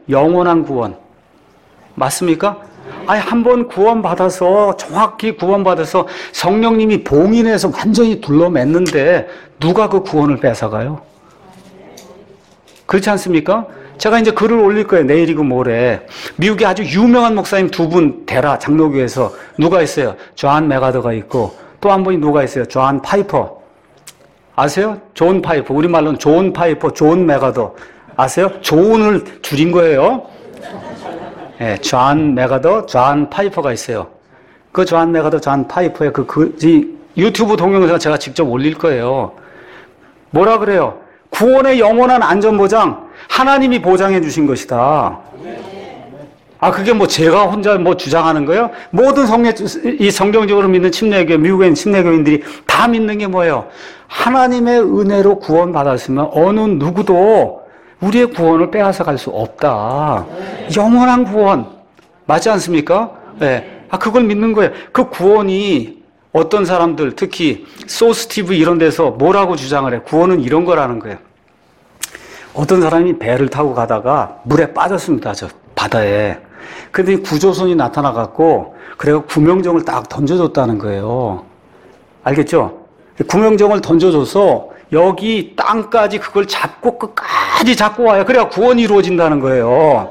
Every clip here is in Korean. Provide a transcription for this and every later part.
영원한 구원. 맞습니까? 아니, 한번 구원받아서, 정확히 구원받아서 성령님이 봉인해서 완전히 둘러맸는데, 누가 그 구원을 뺏어가요? 그렇지 않습니까? 제가 이제 글을 올릴 거예요. 내일이고 모레. 미국에 아주 유명한 목사님 두 분 데라 장로교에서 누가 있어요? 존 메가더가 있고, 또 한 분이 누가 있어요? 존 파이퍼. 아세요? 존 파이퍼. 우리말로는 존 파이퍼, 존 메가더. 아세요? 존을 줄인 거예요. 예, 존 메가더, 존 파이퍼가 있어요. 그 존 메가더, 존 파이퍼의 유튜브 동영상 제가 직접 올릴 거예요. 뭐라 그래요? 구원의 영원한 안전보장, 하나님이 보장해 주신 것이다. 아, 그게 뭐 제가 혼자 뭐 주장하는 거예요? 모든 이 성경적으로 믿는 침례교회, 미국에 있는 침례교인들이 다 믿는 게 뭐예요? 하나님의 은혜로 구원받았으면 어느 누구도 우리의 구원을 빼앗아 갈 수 없다. 영원한 구원. 맞지 않습니까? 네. 아, 그걸 믿는 거예요. 그 구원이 어떤 사람들, 특히 소스티브 이런 데서 뭐라고 주장을 해? 구원은 이런 거라는 거예요. 어떤 사람이 배를 타고 가다가 물에 빠졌습니다. 저 바다에. 그런데 구조선이 나타나갖고 그래서 구명정을 딱 던져줬다는 거예요. 알겠죠? 구명정을 던져줘서 여기 땅까지 그걸 잡고 끝까지 잡고 와요. 그래야 구원이 이루어진다는 거예요.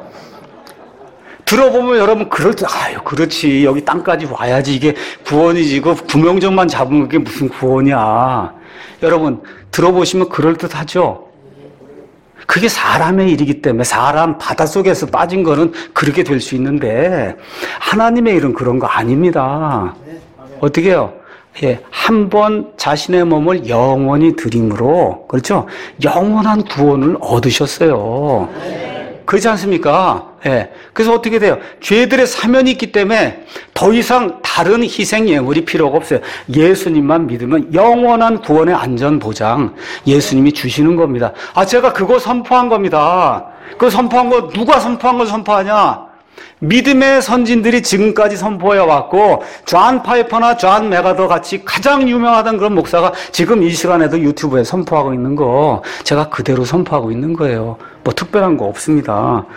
들어보면 여러분 아유, 그렇지. 여기 땅까지 와야지 이게 구원이지. 그 구명정만 잡으면 그게 무슨 구원이야. 여러분, 들어보시면 그럴듯하죠? 그게 사람의 일이기 때문에 사람 바닷속에서 빠진 거는 그렇게 될 수 있는데 하나님의 일은 그런 거 아닙니다. 어떻게 해요? 예, 한 번 자신의 몸을 영원히 드림으로, 그렇죠? 영원한 구원을 얻으셨어요. 그렇지 않습니까? 예. 그래서 어떻게 돼요? 죄들의 사면이 있기 때문에 더 이상 다른 희생 예물이 필요가 없어요. 예수님만 믿으면 영원한 구원의 안전 보장 예수님이 주시는 겁니다. 아, 제가 그거 선포한 겁니다. 그 선포한 거 누가 선포한 걸 선포하냐? 믿음의 선진들이 지금까지 선포해 왔고 존 파이퍼나 존 메가더 같이 가장 유명하던 그런 목사가 지금 이 시간에도 유튜브에 선포하고 있는 거 제가 그대로 선포하고 있는 거예요. 뭐 특별한 거 없습니다.